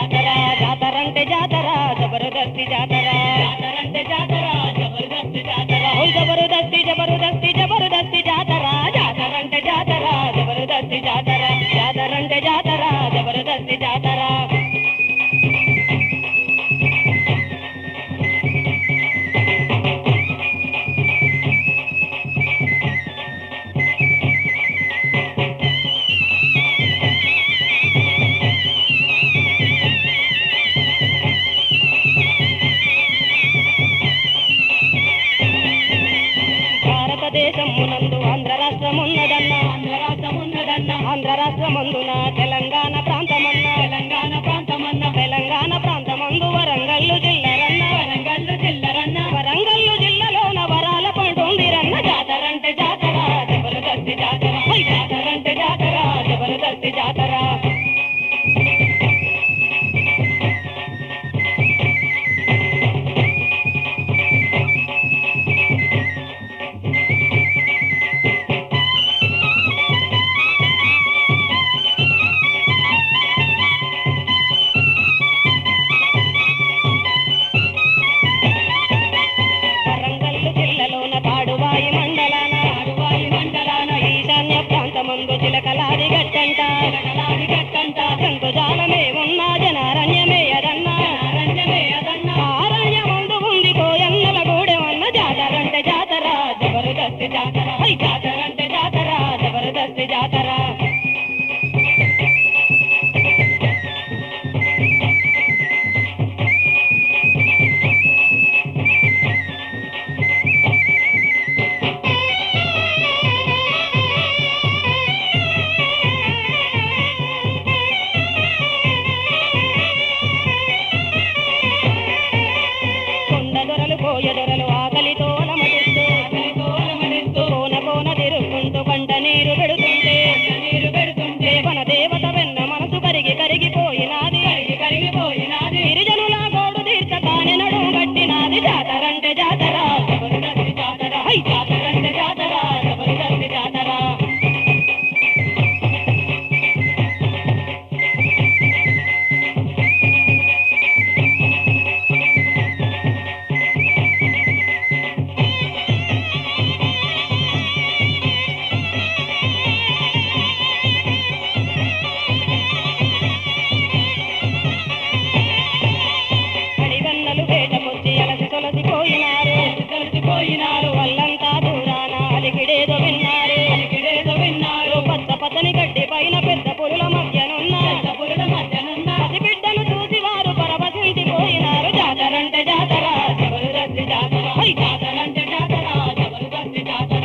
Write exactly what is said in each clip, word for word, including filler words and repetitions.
జాతర జాతరంటే జాతర జబర్దస్తి జాతర జాతరంటే జాతర జబర్దస్తి జాతర ఓ జబర్దస్తి జబర్దస్తి జబర్దస్తి జాతర జాతరంటే జాతర జబర్దస్తి జాతర జాతరంటే జాతర జబర్దస్తి జాతర భారతదేశమునందు ఆంధ్ర రాష్ట్రమున్నదన్న ఆంధ్ర రాష్ట్రమున్నదన్న ఆంధ్ర రాష్ట్రమందున తెలంగాణ ప్రాంతమన్న తెలంగాణ ప్రాంతమన్న తెలంగాణ ప్రాంతమందు వరంగల్లు జిల్లరన్న వరంగల్లు జిల్లరన్న వరంగల్లు జిల్లాలోన వరాల పండుందిరన్న జాతరంటే జాతర జబర్దస్తి జాతర హై జాతరంటే జాతర జబర్దస్తి జాతర వరంగల్లు జిల్లాలోన తాడువాయి మండలాన తాడువాయి మండలాన ఈశాన్య ప్రాంతమందు చిలకలాది గట్టంట చిలకలాది గట్టంట జంతుజాలమే ఉన్న జనారణ్యమే అదన్న అరణ్యమే అదన్న అరణ్యమందు ఉంది కోయన్నల గూడెమన్న జాతరంటే జాతర జబర్దస్తి జాతర హై జాతరంటే జాతర జబర్దస్తి జాతర కొండదొరలు కోయదొరలు ఆకలితో అలమటిస్తూ ఆకలితో అలమటిస్తూ కోన కోన తిరుగుకుంటూ కంట నీరు పెడుతుంటే నీరు పెడుతుంటే వన దేవత వెన్న మనసు కరిగి కరిగిపోయినాది కరిగి కరిగిపోయినాది గిరిజనుల గోడు తీర్చ కాని నడుము గట్టినాది జాతరంటే జాతర జబర్దస్తి జాతర హై జాతరంటే జాతర జబర్దస్తి జాతర అడివన్నలు వేటకొచ్చి అలసి తొలసిపోయినారు తొలసిపోయినారు వల్లంతా దూరాన అలికిడేదో విన్నారు అలికిడేదో విన్నారు పచ్చ పచ్చని గడ్డి పైన పెద్ద పురుల మధ్యనున్న పెద్ద పురుల మధ్యనున్న పసి బిడ్డను చూసి వారు పరవశించిపోయినారు జాతరంటే జాతర జబర్దస్తి జాతర హై జాతరంటే జాతర జబర్దస్తి జాతర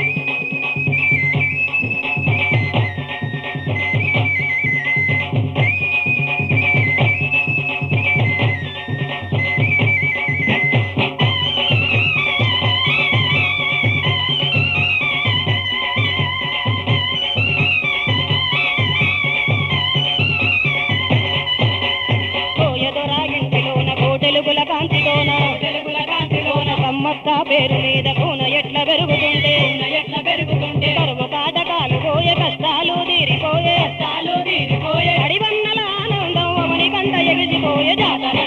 కోయదొరాగింటిలోన కోటెలుగుల కాంతిలోన తెలుగుల కాంతిలోన సమ్మక్క పేరు మీద కోన ఎట్ల పెరుగుతుంటే ఎట్ల పెరుగుతుంటే కరువు కాటకాలు పోయే కష్టాలు తీరిపోయే కష్టాలు తీరిపోయే అడివన్నల ఆనందం అవని కంట ఎగిసిపోయే జాతర